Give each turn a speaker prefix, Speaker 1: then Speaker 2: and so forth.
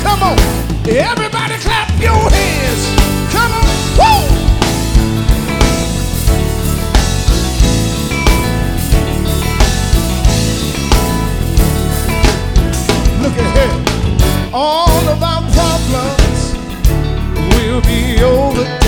Speaker 1: Come on, everybody clap your hands. Come on, woo! Look ahead, all of our problems will be over.